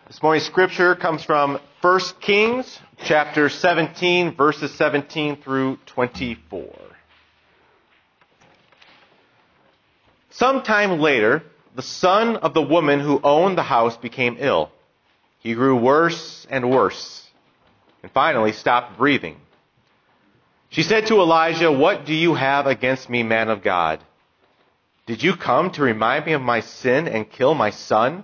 This morning's scripture comes from 1 Kings chapter 17, verses 17 through 24. Sometime later, the son of the woman who owned the house became ill. He grew worse and worse, and finally stopped breathing. She said to Elijah, "What do you have against me, man of God? Did you come to remind me of my sin and kill my son?"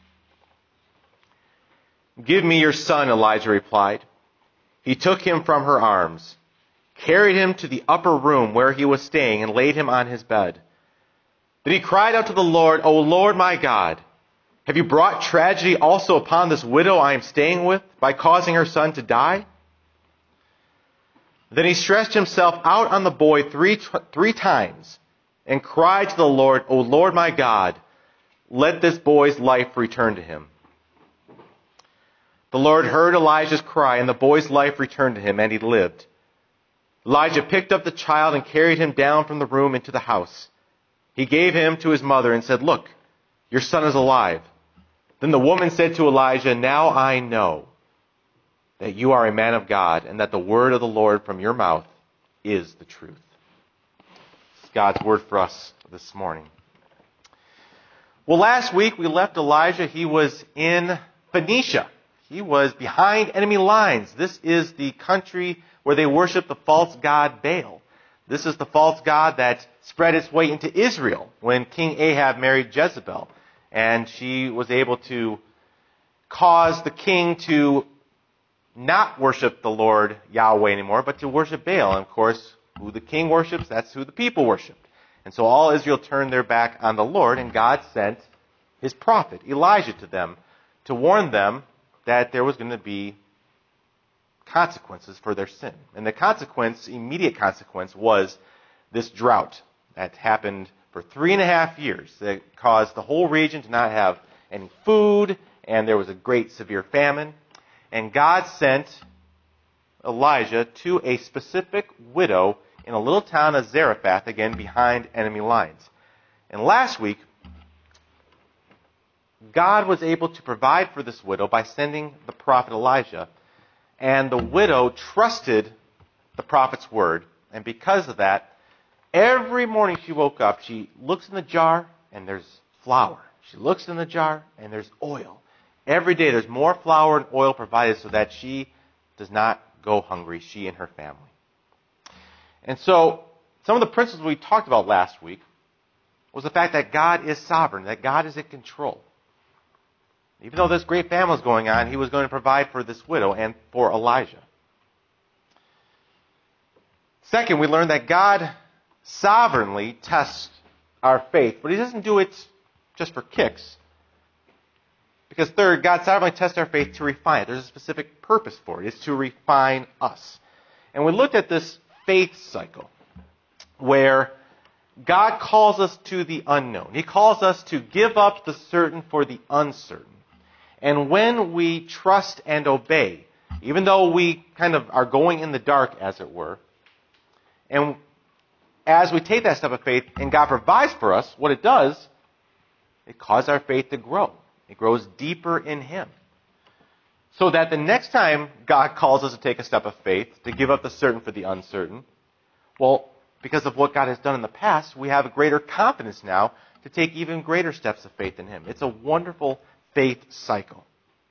"Give me your son," Elijah replied. He took him from her arms, carried him to the upper room where he was staying, and laid him on his bed. Then he cried out to the Lord, "O Lord my God, have you brought tragedy also upon this widow I am staying with by causing her son to die?" Then he stretched himself out on the boy three times and cried to the Lord, "O Lord my God, let this boy's life return to him." The Lord heard Elijah's cry, and the boy's life returned to him, and he lived. Elijah picked up the child and carried him down from the room into the house. He gave him to his mother and said, "Look, your son is alive." Then the woman said to Elijah, "Now I know that you are a man of God, and that the word of the Lord from your mouth is the truth." This is God's word for us this morning. Well, last week we left Elijah. He was in Phoenicia. He was behind enemy lines. This is the country where they worship the false god Baal. This is the false god that spread its way into Israel when King Ahab married Jezebel. And she was able to cause the king to not worship the Lord Yahweh anymore, but to worship Baal. And of course, who the king worships, that's who the people worshiped. And so all Israel turned their back on the Lord, and God sent his prophet, Elijah, to them to warn them that there was going to be consequences for their sin. And the immediate consequence, was this drought that happened for 3.5 years. That caused the whole region to not have any food, and there was a great severe famine. And God sent Elijah to a specific widow in a little town of Zarephath, again behind enemy lines. And last week, God was able to provide for this widow by sending the prophet Elijah. And the widow trusted the prophet's word. And because of that, every morning she woke up, she looks in the jar and there's flour. She looks in the jar and there's oil. Every day there's more flour and oil provided so that she does not go hungry, she and her family. And so, some of the principles we talked about last week was the fact that God is sovereign, that God is in control. Even though this great famine was going on, he was going to provide for this widow and for Elijah. Second, we learned that God sovereignly tests our faith, but he doesn't do it just for kicks. Because third, God sovereignly tests our faith to refine it. There's a specific purpose for it. It's to refine us. And we looked at this faith cycle where God calls us to the unknown. He calls us to give up the certain for the uncertain. And when we trust and obey, even though we kind of are going in the dark, as it were, and as we take that step of faith and God provides for us, what it does, it causes our faith to grow. It grows deeper in him. So that the next time God calls us to take a step of faith, to give up the certain for the uncertain, well, because of what God has done in the past, we have a greater confidence now to take even greater steps of faith in him. It's a wonderful faith cycle.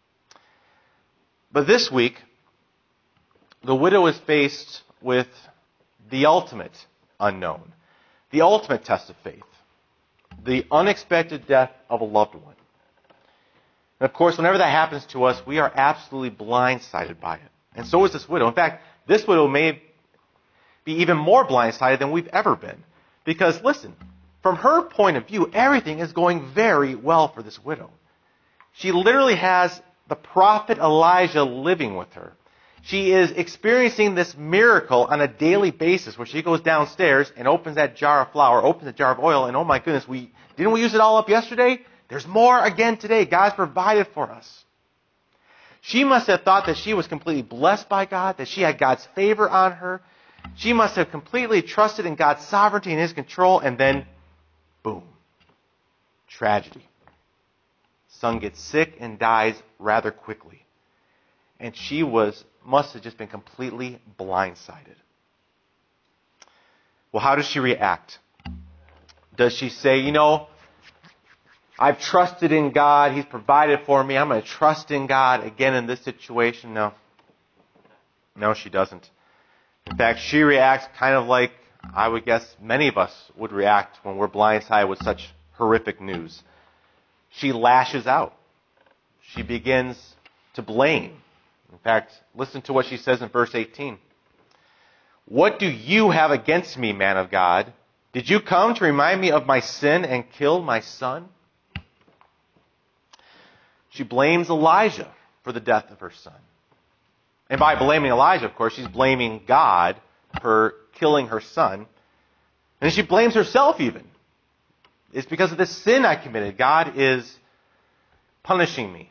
But this week, the widow is faced with the ultimate unknown, the ultimate test of faith, the unexpected death of a loved one. And of course, whenever that happens to us, we are absolutely blindsided by it. And so is this widow. In fact, this widow may be even more blindsided than we've ever been. Because listen, from her point of view, everything is going very well for this widow. She literally has the prophet Elijah living with her. She is experiencing this miracle on a daily basis where she goes downstairs and opens that jar of flour, opens a jar of oil, and oh my goodness, didn't we use it all up yesterday? There's more again today. God's provided for us. She must have thought that she was completely blessed by God, that she had God's favor on her. She must have completely trusted in God's sovereignty and his control, and then, boom, tragedy. son gets sick and dies rather quickly. And she must have just been completely blindsided. Well, how does she react? Does she say, I've trusted in God, He's provided for me, I'm going to trust in God again in this situation? No. No, she doesn't. In fact, she reacts kind of like I would guess many of us would react when we're blindsided with such horrific news. She lashes out. She begins to blame. In fact, listen to what she says in verse 18. What do you have against me, man of God? Did you come to remind me of my sin and kill my son? She blames Elijah for the death of her son. And by blaming Elijah, of course, she's blaming God for killing her son. And she blames herself even. It's because of this sin I committed. God is punishing me.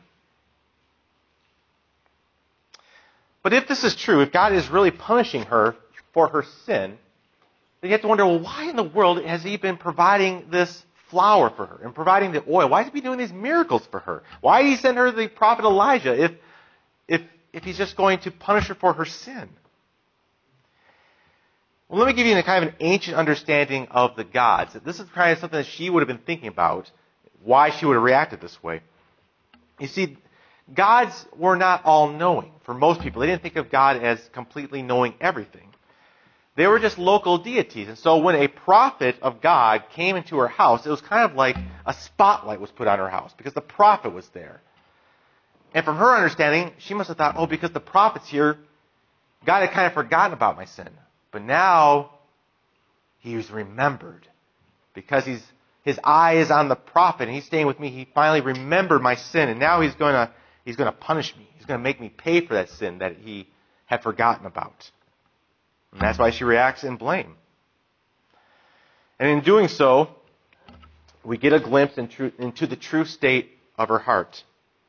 But if this is true, if God is really punishing her for her sin, then you have to wonder, well, why in the world has He been providing this flour for her and providing the oil? Why is He be doing these miracles for her? Why did He send her the prophet Elijah if He's just going to punish her for her sin? Well, let me give you kind of an ancient understanding of the gods. This is kind of something that she would have been thinking about, why she would have reacted this way. You see, gods were not all-knowing. For most people, they didn't think of God as completely knowing everything. They were just local deities. And so when a prophet of God came into her house, it was kind of like a spotlight was put on her house because the prophet was there. And from her understanding, she must have thought, because the prophet's here, God had kind of forgotten about my sin. But now, He's remembered. Because His eye is on the prophet and He's staying with me, He finally remembered my sin. And now He's going to punish me. He's going to make me pay for that sin that He had forgotten about. And that's why she reacts in blame. And in doing so, we get a glimpse into the true state of her heart.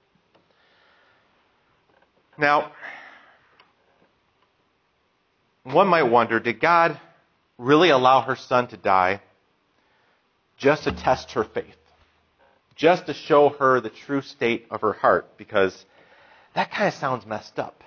Now, one might wonder, did God really allow her son to die just to test her faith? Just to show her the true state of her heart? Because that kind of sounds messed up.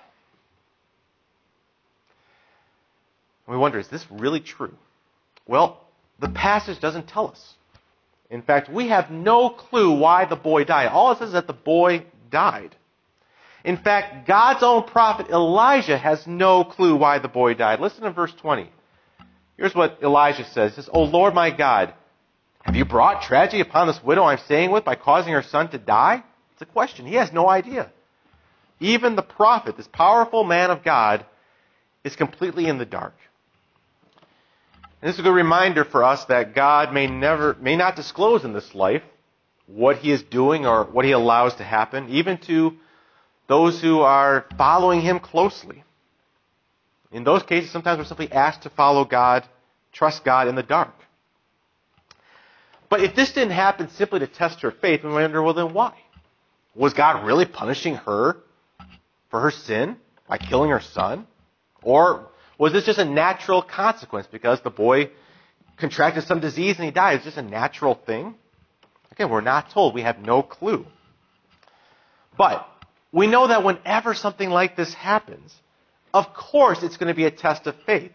We wonder, is this really true? Well, the passage doesn't tell us. In fact, we have no clue why the boy died. All it says is that the boy died. In fact, God's own prophet Elijah has no clue why the boy died. Listen to verse 20. Here's what Elijah says. He says, O Lord my God, have you brought tragedy upon this widow I'm staying with by causing her son to die? It's a question. He has no idea. Even the prophet, this powerful man of God, is completely in the dark. And this is a good reminder for us that God may not disclose in this life what He is doing or what He allows to happen, even to those who are following Him closely. In those cases, sometimes we're simply asked to follow God, trust God in the dark. But if this didn't happen simply to test her faith, we wonder, well, then why? Was God really punishing her for her sin by killing her son? Or was this just a natural consequence because the boy contracted some disease and he died? Is this a natural thing? Again, we're not told. We have no clue. But we know that whenever something like this happens, of course it's going to be a test of faith.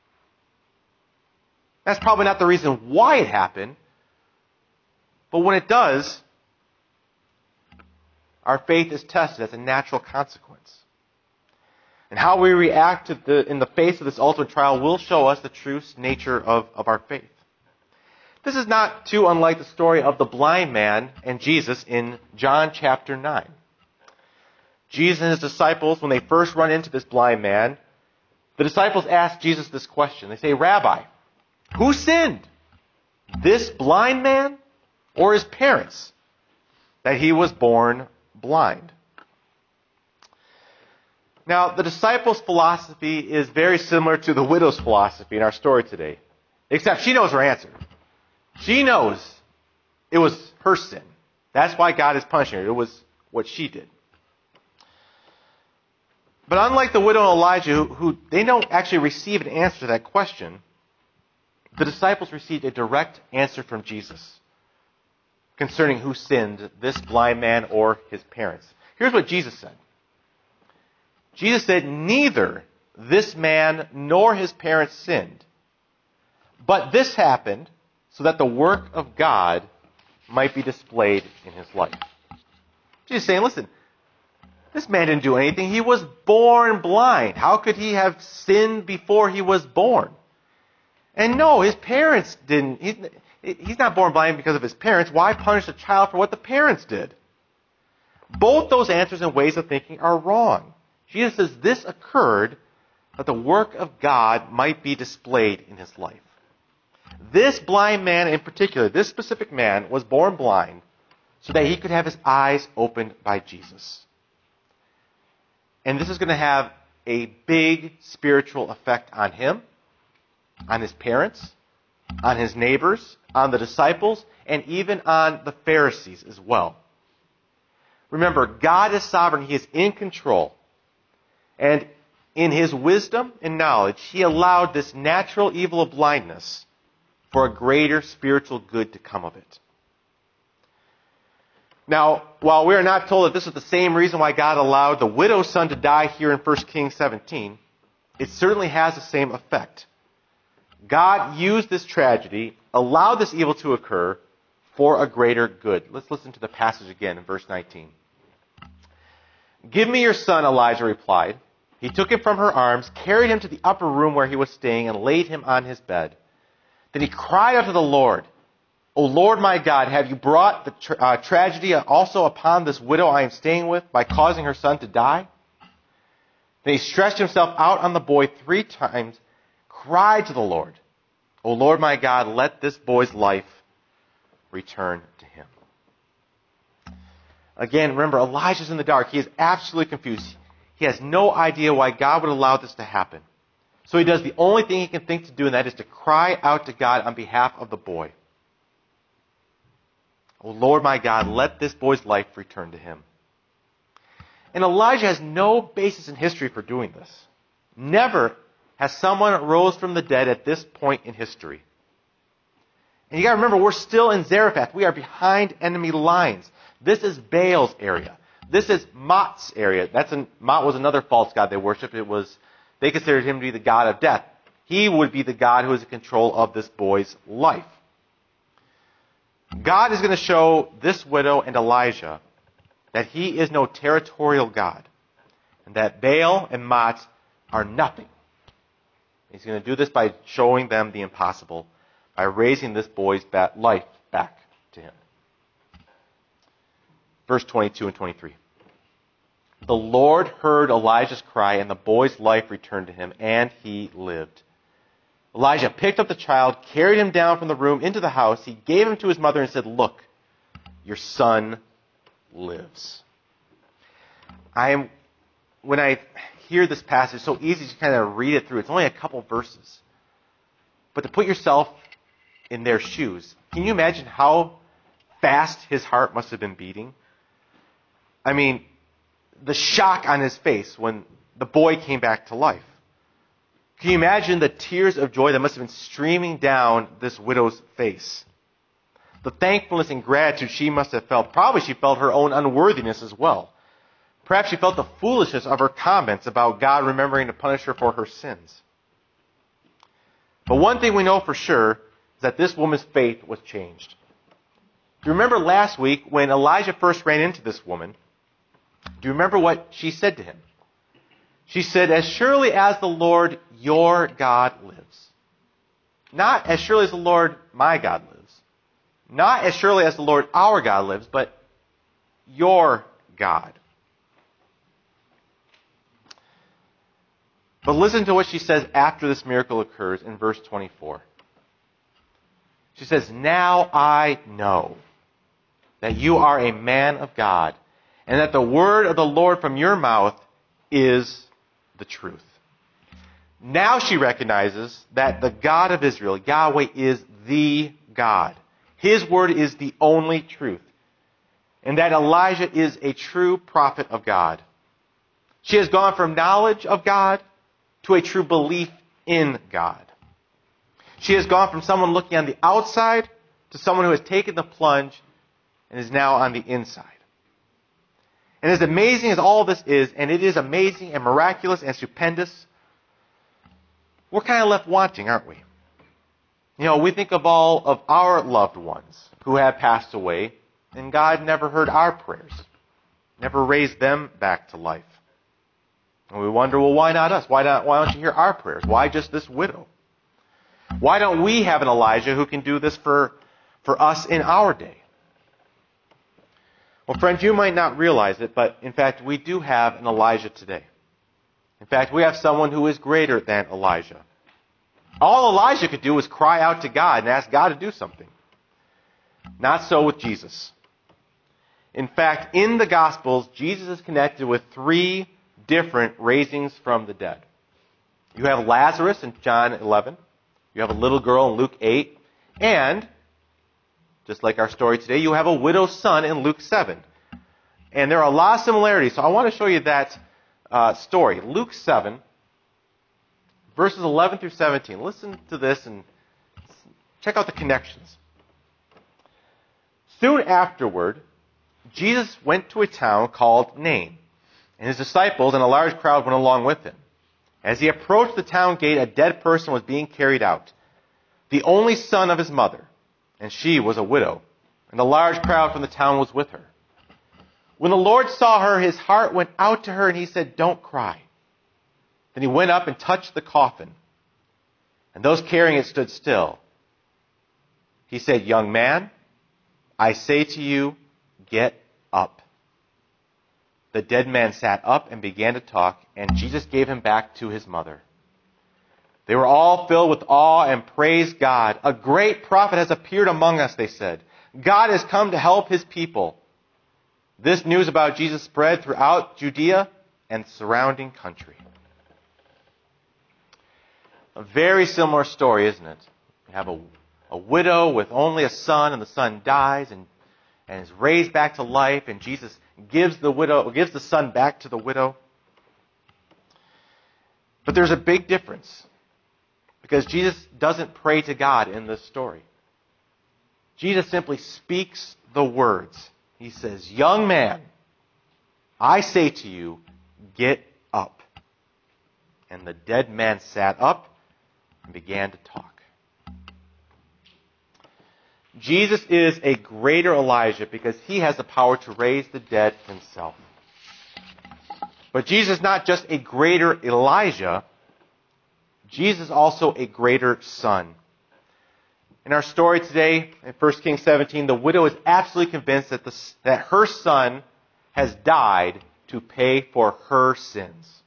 That's probably not the reason why it happened, but when it does, our faith is tested as a natural consequence. And how we react in the face of this ultimate trial will show us the true nature of our faith. This is not too unlike the story of the blind man and Jesus in John chapter 9. Jesus and His disciples, when they first run into this blind man, the disciples ask Jesus this question. They say, Rabbi, who sinned? This blind man or his parents, that he was born blind? Now, the disciples' philosophy is very similar to the widow's philosophy in our story today, except she knows her answer. She knows it was her sin. That's why God is punishing her. It was what she did. But unlike the widow and Elijah, who they don't actually receive an answer to that question, the disciples received a direct answer from Jesus. concerning who sinned, this blind man or his parents. Here's what Jesus said. Jesus said, neither this man nor his parents sinned, but this happened so that the work of God might be displayed in his life. Jesus is saying, listen, this man didn't do anything. He was born blind. How could he have sinned before he was born? And no, his parents didn't. He's not born blind because of his parents. Why punish a child for what the parents did? Both those answers and ways of thinking are wrong. Jesus says this occurred that the work of God might be displayed in his life. This blind man in particular, this specific man, was born blind so that he could have his eyes opened by Jesus. And this is going to have a big spiritual effect on him, on his parents, on his neighbors, on the disciples, and even on the Pharisees as well. Remember, God is sovereign. He is in control. And in his wisdom and knowledge, he allowed this natural evil of blindness for a greater spiritual good to come of it. Now, while we are not told that this is the same reason why God allowed the widow's son to die here in 1 Kings 17, it certainly has the same effect. God used this tragedy, allowed this evil to occur for a greater good. Let's listen to the passage again in verse 19. Give me your son, Elijah replied. He took him from her arms, carried him to the upper room where he was staying, and laid him on his bed. Then he cried out to the Lord, O Lord my God, have you brought the tragedy also upon this widow I am staying with by causing her son to die? Then he stretched himself out on the boy 3 times, cried to the Lord, O Lord my God, let this boy's life return to him. Again, remember, Elijah's in the dark. He is absolutely confused. He has no idea why God would allow this to happen. So he does the only thing he can think to do, and that is to cry out to God on behalf of the boy. O Lord my God, let this boy's life return to him. And Elijah has no basis in history for doing this. Never has someone rose from the dead at this point in history. And you got to remember, we're still in Zarephath. We are behind enemy lines. This is Baal's area. This is Mot's area. Mot was another false god they worshipped. They considered him to be the god of death. He would be the god who is in control of this boy's life. God is going to show this widow and Elijah that he is no territorial God, and that Baal and Mot are nothing. He's going to do this by showing them the impossible, by raising this boy's life back to him. Verse 22 and 23. The Lord heard Elijah's cry, and the boy's life returned to him, and he lived. Elijah picked up the child, carried him down from the room into the house. He gave him to his mother and said, Look, your son lives. When I hear this passage, it's so easy to kind of read it through. It's only a couple verses. But to put yourself in their shoes, can you imagine how fast his heart must have been beating? I mean, the shock on his face when the boy came back to life. Can you imagine the tears of joy that must have been streaming down this widow's face? The thankfulness and gratitude she must have felt. Probably she felt her own unworthiness as well. Perhaps she felt the foolishness of her comments about God remembering to punish her for her sins. But one thing we know for sure is that this woman's faith was changed. Do you remember last week when Elijah first ran into this woman? Do you remember what she said to him? She said, as surely as the Lord your God lives. Not as surely as the Lord my God lives. Not as surely as the Lord our God lives, but your God. But listen to what she says after this miracle occurs in verse 24. She says, now I know that you are a man of God, and that the word of the Lord from your mouth is the truth. Now she recognizes that the God of Israel, Yahweh, is the God. His word is the only truth. And that Elijah is a true prophet of God. She has gone from knowledge of God to a true belief in God. She has gone from someone looking on the outside to someone who has taken the plunge and is now on the inside. And as amazing as all this is, and it is amazing and miraculous and stupendous, we're kind of left wanting, aren't we? We think of all of our loved ones who have passed away, and God never heard our prayers, never raised them back to life. And we wonder, well, why not us? Why don't you hear our prayers? Why just this widow? Why don't we have an Elijah who can do this for us in our day? Well, friends, you might not realize it, but in fact, we do have an Elijah today. In fact, we have someone who is greater than Elijah. All Elijah could do was cry out to God and ask God to do something. Not so with Jesus. In fact, in the Gospels, Jesus is connected with 3 different raisings from the dead. You have Lazarus in John 11. You have a little girl in Luke 8. And, just like our story today, you have a widow's son in Luke 7. And there are a lot of similarities, so I want to show you that story. Luke 7, verses 11 through 17. Listen to this and check out the connections. Soon afterward, Jesus went to a town called Nain, and his disciples and a large crowd went along with him. As he approached the town gate, a dead person was being carried out, the only son of his mother, and she was a widow, and a large crowd from the town was with her. When the Lord saw her, his heart went out to her, and he said, "Don't cry." Then he went up and touched the coffin, and those carrying it stood still. He said, "Young man, I say to you, get up." The dead man sat up and began to talk, and Jesus gave him back to his mother. They were all filled with awe and praised God. "A great prophet has appeared among us," they said. "God has come to help his people." This news about Jesus spread throughout Judea and surrounding country. A very similar story, isn't it? You have a widow with only a son, and the son dies and is raised back to life, and Jesus gives the son back to the widow. But there's a big difference, because Jesus doesn't pray to God in this story. Jesus simply speaks the words. He says, "Young man, I say to you, get up." And the dead man sat up and began to talk. Jesus is a greater Elijah because he has the power to raise the dead himself. But Jesus is not just a greater Elijah, Jesus is also a greater son. In our story today, in 1 Kings 17, the widow is absolutely convinced that her son has died to pay for her sins.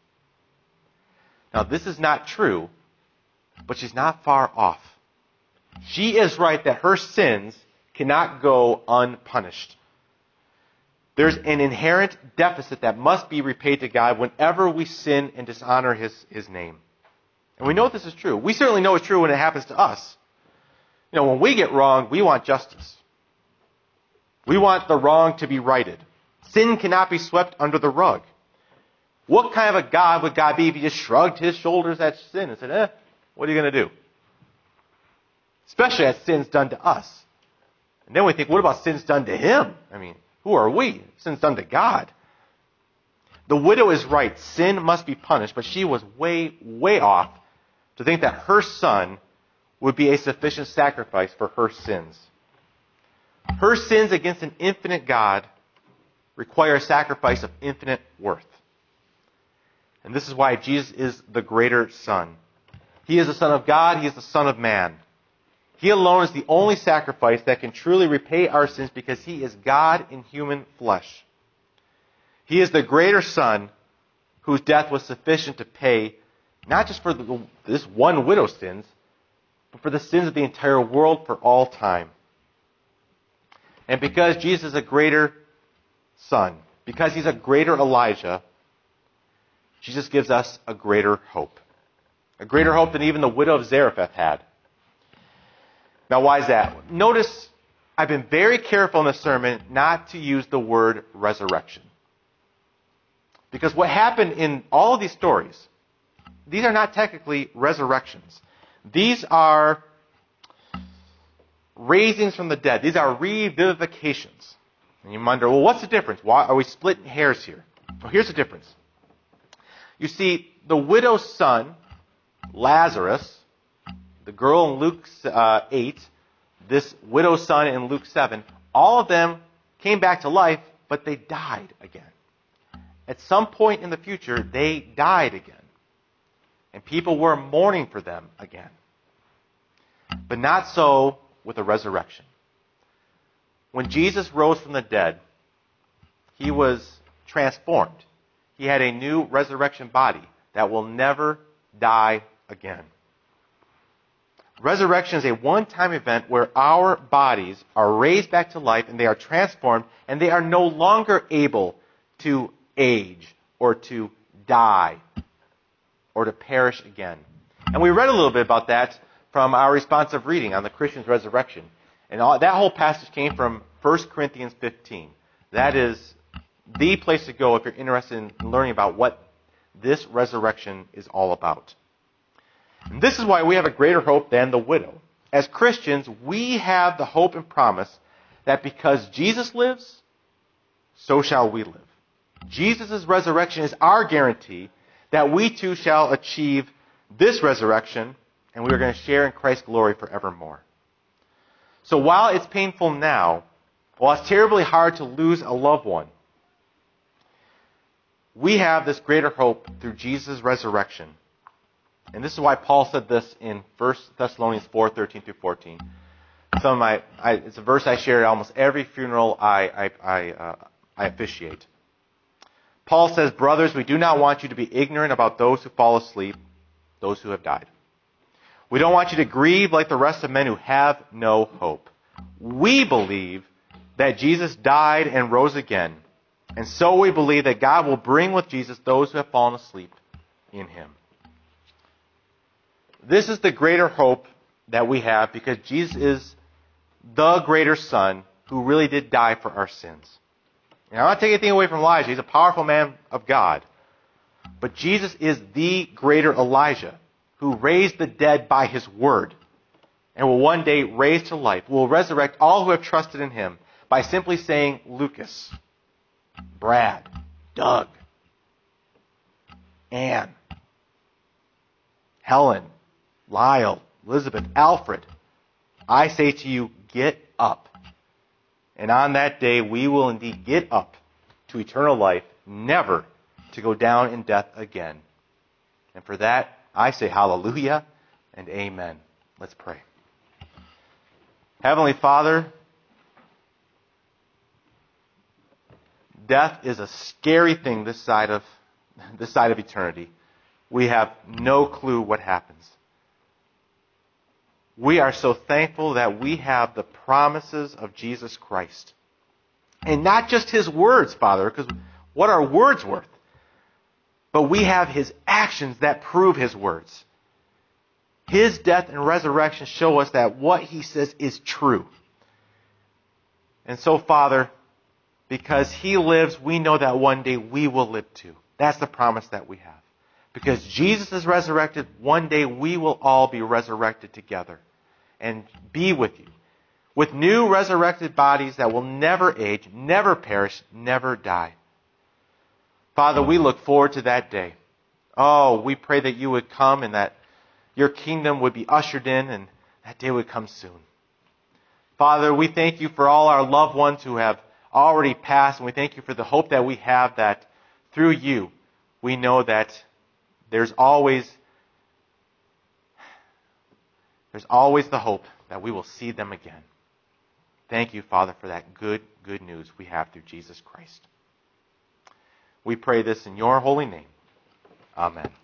Now, this is not true, but she's not far off. She is right that her sins cannot go unpunished. There's an inherent deficit that must be repaid to God whenever we sin and dishonor His name. And we know this is true. We certainly know it's true when it happens to us. When we get wrong, we want justice. We want the wrong to be righted. Sin cannot be swept under the rug. What kind of a God would God be if he just shrugged his shoulders at sin and said, what are you going to do? Especially as sin's done to us. And then we think, what about sins done to him? Who are we? Sin's done to God. The widow is right. Sin must be punished, but she was way, way off to think that her son would be a sufficient sacrifice for her sins. Her sins against an infinite God require a sacrifice of infinite worth. And this is why Jesus is the greater Son. He is the Son of God. He is the Son of man. He alone is the only sacrifice that can truly repay our sins because He is God in human flesh. He is the greater Son whose death was sufficient to pay not just for this one widow's sins, but for the sins of the entire world for all time. And because Jesus is a greater Son, because He's a greater Elijah, Jesus gives us a greater hope. A greater hope than even the widow of Zarephath had. Now, why is that? Notice, I've been very careful in this sermon not to use the word resurrection. Because what happened in all of these stories, these are not technically resurrections. These are raisings from the dead. These are revivifications. And you wonder, well, what's the difference? Why are we splitting hairs here? Well, here's the difference. You see, the widow's son, Lazarus, the girl in Luke 8, this widow's son in Luke 7, all of them came back to life, but they died again. At some point in the future, they died again. And people were mourning for them again. But not so with the resurrection. When Jesus rose from the dead, he was transformed. He had a new resurrection body that will never die again. Resurrection is a one-time event where our bodies are raised back to life and they are transformed and they are no longer able to age or to die or to perish again. And we read a little bit about that from our responsive reading on the Christian's resurrection. And that whole passage came from 1 Corinthians 15. That is the place to go if you're interested in learning about what this resurrection is all about. And this is why we have a greater hope than the widow. As Christians, we have the hope and promise that because Jesus lives, so shall we live. Jesus' resurrection is our guarantee that we too shall achieve this resurrection, and we are going to share in Christ's glory forevermore. So while it's painful now, while it's terribly hard to lose a loved one, we have this greater hope through Jesus' resurrection. And this is why Paul said this in 1 Thessalonians 4:13-14. It's a verse I share at almost every funeral I officiate. Paul says, "Brothers, we do not want you to be ignorant about those who fall asleep, those who have died. We don't want you to grieve like the rest of men who have no hope. We believe that Jesus died and rose again, and so we believe that God will bring with Jesus those who have fallen asleep in him." This is the greater hope that we have because Jesus is the greater Son who really did die for our sins. And I'm not taking anything away from Elijah. He's a powerful man of God. But Jesus is the greater Elijah who raised the dead by his word and will one day raise to life, will resurrect all who have trusted in him by simply saying, Lucas, Brad, Doug, Ann, Helen, Lyle, Elizabeth, Alfred, I say to you, get up. And on that day, we will indeed get up to eternal life, never to go down in death again. And for that, I say hallelujah and amen. Let's pray. Heavenly Father, death is a scary thing this side of eternity. We have no clue what happens. We are so thankful that we have the promises of Jesus Christ. And not just his words, Father, because what are words worth? But we have his actions that prove his words. His death and resurrection show us that what he says is true. And so, Father, because he lives, we know that one day we will live too. That's the promise that we have. Because Jesus is resurrected, one day we will all be resurrected together and be with you. With new resurrected bodies that will never age, never perish, never die. Father, we look forward to that day. Oh, we pray that you would come and that your kingdom would be ushered in and that day would come soon. Father, we thank you for all our loved ones who have already passed, and we thank you for the hope that we have that through you, we know that there's always the hope that we will see them again. Thank you, Father, for that good news we have through Jesus Christ. We pray this in your holy name. Amen.